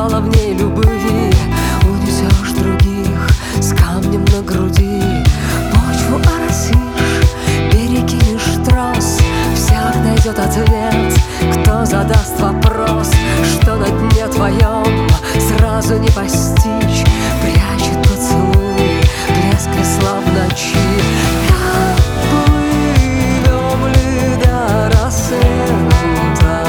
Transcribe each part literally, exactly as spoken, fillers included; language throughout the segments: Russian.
мало в ней любви. Унесешь других с камнем на груди, почву оросишь, перекинешь трос. Всяк найдет ответ, кто задаст вопрос, что на дне твоем сразу не постичь. Прячет поцелуй блеск весла в ночи. Как плывем ли до рассвета?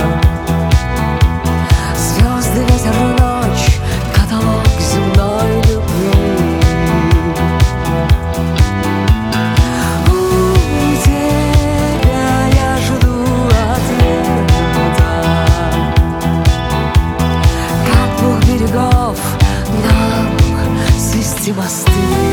Звезды, ветер, ночь, каталог земной любви. У тебя я жду ответа. Как двух берегов нам свести мосты.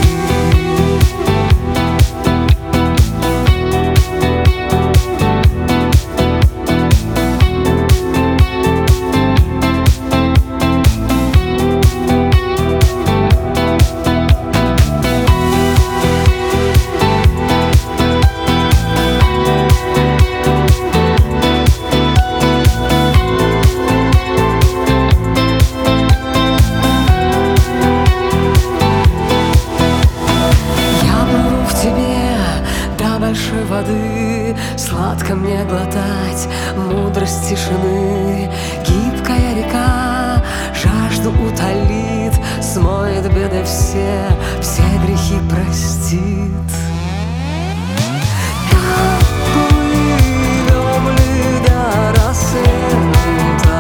Большой воды сладко мне глотать мудрость тишины. Гибкая река жажду утолит, смоет беды все, все грехи простит. Как плывем ли до рассвета?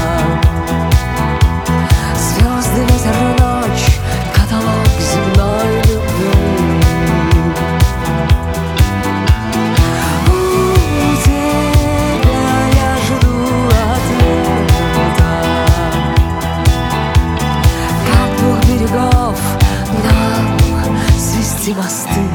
Звезды, ветер, ночь, каталог земной любви. Нам свести мосты.